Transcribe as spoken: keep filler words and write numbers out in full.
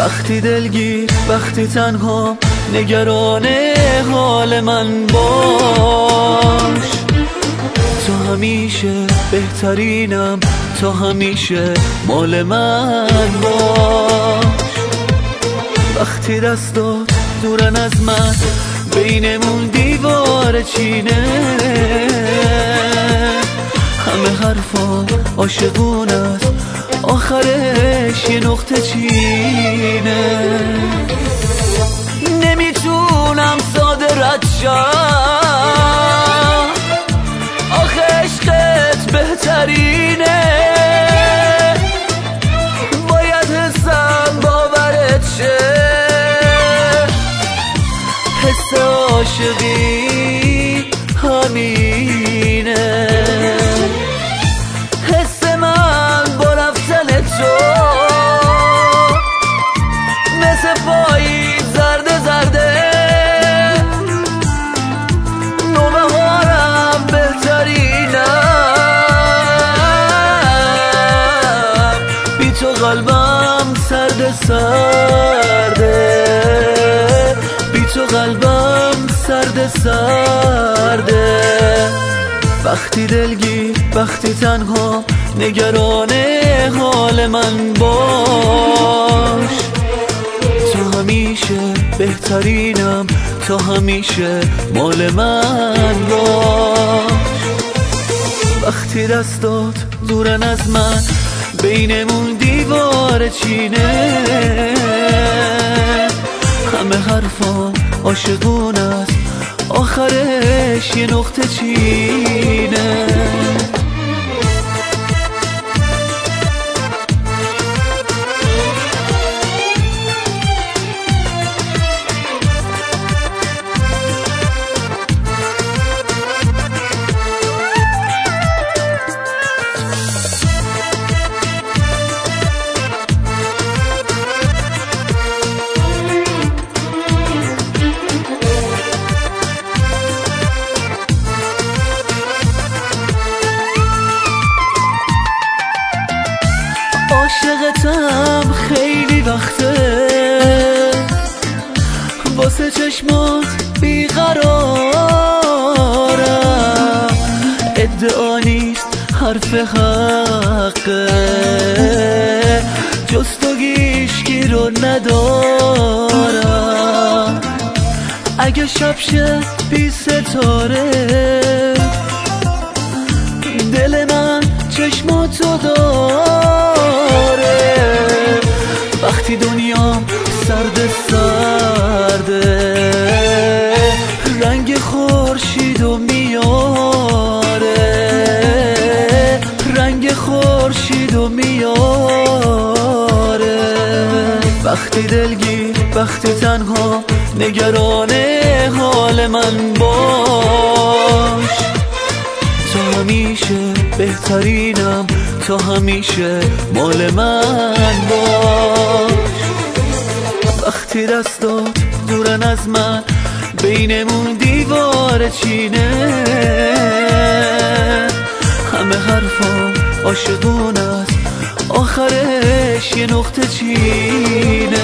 وقتی دلگیر، وقتی تنها، نگران حال من باش. تو همیشه بهترینم، تو همیشه مال من باش. وقتی دستات دورن از من، بینمون دیوار چینه، همه حرفا عاشقون است، آخرش یه نقطه چینه. نمیتونم ساده رد شم، آخه عشقت بهترینه. باید حسم باورت شه، حس عاشقی همینه. حس من با رفتن تو مثل پاییز زرده زرده، نوبهارم بهترینم. بی تو قلبم سرده سرده، بی تو قلبم سرده سرده. وقتی دلگیر، وقتی تنها، نگران حال من باش. تو همیشه بهترینم، تو همیشه مال من باش. وقتی دستات دورن از من، بینمون دیوار چینه، همه حرفا عاشقون است، آخرش یه نقطه چینه. عاشقتم خیلی وقته، واسه چشمات بیقرارم. ادعا نیست، حرف حقه، جز تو هیچکی رو ندارم. اگه شب شه بی ستاره، دل من چشماتو داره. وقتی دنیام سرد سرده، رنگ خورشیدو میاره، رنگ خورشیدو میاره. وقتی دلگیر، وقتی تنها، نگران حال من باش. تو همیشه بهترینم، تو همیشه مال من باش. وقتی دستات دورن از من، بینمون دیوار چینه، همه حرفا عاشقون است، آخرش یه نقطه چینه.